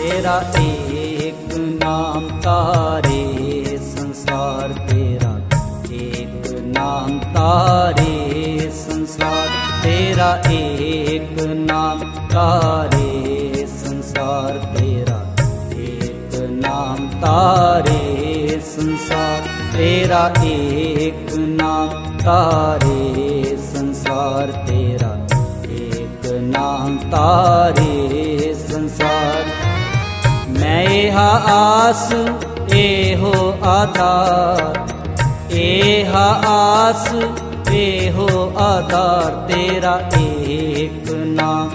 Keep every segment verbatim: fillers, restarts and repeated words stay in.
तेरा एक नाम तारे संसार, तेरा एक नाम तारे संसार, तेरा एक नाम तारे संसार, तेरा एक नाम तारे संसार, तेरा एक नाम तारे संसार, तेरा एक नाम तारे संसार। मैं हा आस ए हो आधार, ए हा आस ए हो आधार, तेरा एक नाम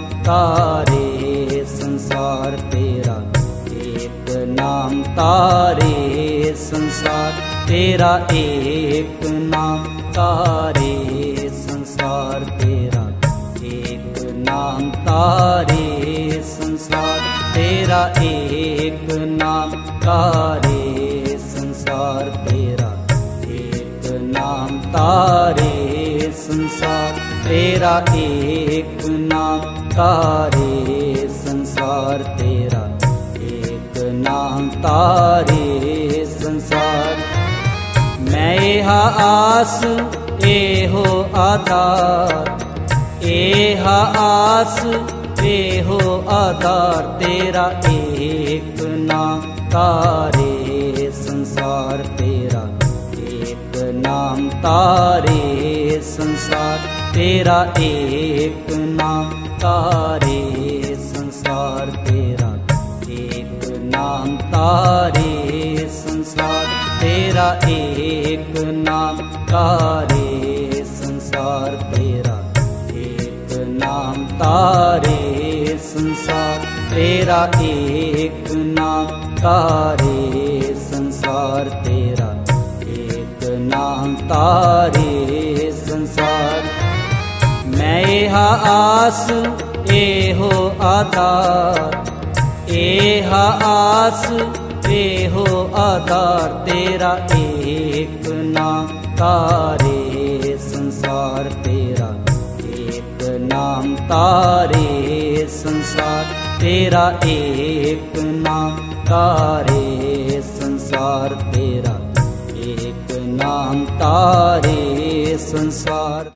तारे संसार, तेरा एक नाम तारे संसार, तेरा एक नाम तारे संसार, तेरा एक नाम तारे संसार, तेरा एक नाम तारे संसार, तेरा एक नाम तारे संसार, तेरा एक नाम तारे संसार, तेरा एक नाम तारे संसार। मैं हा आस ए हो आधार, ए हा आस ए हो आधार, तेरा एक नाम तारे संसार, तेरा एक नाम तारे संसार, तेरा एक नाम तारे संसार, तेरा एक नाम तारे संसार, तेरा एक नाम तारे संसार, तेरा एक नाम तारे संसार, तेरा एक नाम तारे संसार, तेरा एक नाम तारे संसार। मैं हा आस ए हो आधार, ए हा आस ए हो आधार, तेरा एक नाम तारे संसार, तेरा एक नाम तारे संसार, तेरा एक नाम तारे संसार, तेरा एक नाम तारे संसार।